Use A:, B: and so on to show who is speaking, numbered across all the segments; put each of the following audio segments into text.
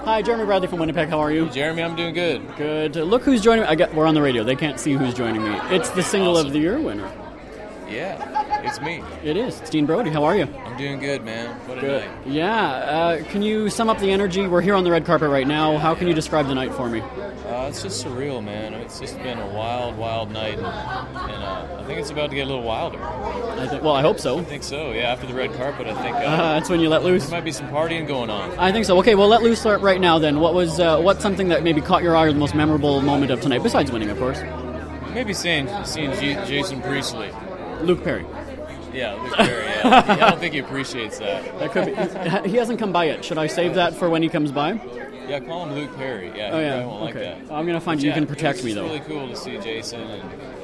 A: Hi, Jeremy Bradley from Winnipeg. How are you?
B: Jeremy, I'm doing good.
A: Good. Look who's joining me. We're on the radio. They can't see who's joining me. It's the Single of the Year winner.
B: Yeah, it's me.
A: It is. It's Dean Brody. How are you?
B: I'm doing good, man. What a
A: Good.
B: night.
A: Yeah. Can you sum up the energy? We're here on the red carpet right now. How can you describe the night for me?
B: It's just surreal, man. It's just been a wild, wild night, and I think it's about to get a little wilder.
A: I hope so.
B: I think so, yeah. After the red carpet, I think
A: That's when you let loose.
B: there might be some partying going on.
A: I think so. Okay, well, let loose right now then. What's something that maybe caught your eye or the most memorable moment of tonight, besides winning, of course?
B: Maybe seeing Jason Priestley.
A: Luke Perry.
B: Yeah, Luke Perry, yeah. I don't think he appreciates that.
A: That could be. He hasn't come by yet. Should I save that for when he comes by?
B: Yeah, call him Luke Perry. Yeah,
A: Oh,
B: he
A: yeah.
B: probably won't like
A: Okay.
B: that.
A: I'm going to find you can protect me, though.
B: It's really cool to see Jason, and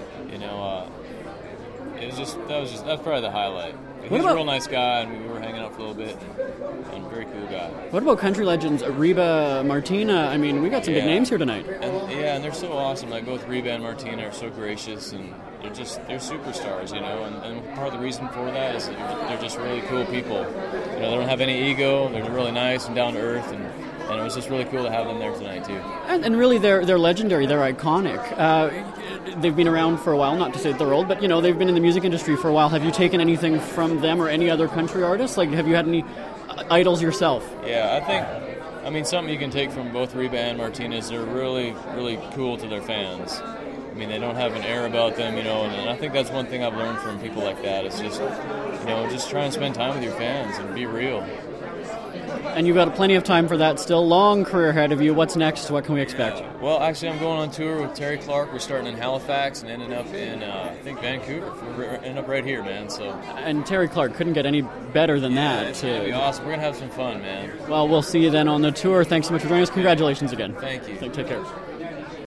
B: that's probably the highlight. He's a real nice guy, and we were hanging out for a little bit, and very cool guy.
A: What about country legends Reba, Martina? I mean, we got some big names here tonight.
B: And they're so awesome. Like both Reba and Martina are so gracious, and they're superstars, And part of the reason for that is that they're just really cool people. They don't have any ego. They're really nice and down to earth, and it was just really cool to have them there tonight too.
A: And really, they're legendary. They're iconic. They've been around for a while. Not to say that they're old, but they've been in the music industry for a while. Have you taken anything from them or any other country artists? Like, have you had any idols yourself?
B: Yeah, I think something you can take from both Reba and Martina is they're really, really cool to their fans. I mean, they don't have an air about them, and I think that's one thing I've learned from people like that. It's just, just try and spend time with your fans and be real.
A: And you've got plenty of time for that still. Long career ahead of you. What's next? What can we expect?
B: Well, actually, I'm going on tour with Terry Clark. We're starting in Halifax and ending up in, I think, Vancouver. We're ending up right here, man.
A: And Terry Clark couldn't get any better than that.
B: It's going to be awesome. We're going to have some fun, man.
A: Well, we'll see you then on the tour. Thanks so much for joining us. Congratulations again.
B: Thank you.
A: Take care.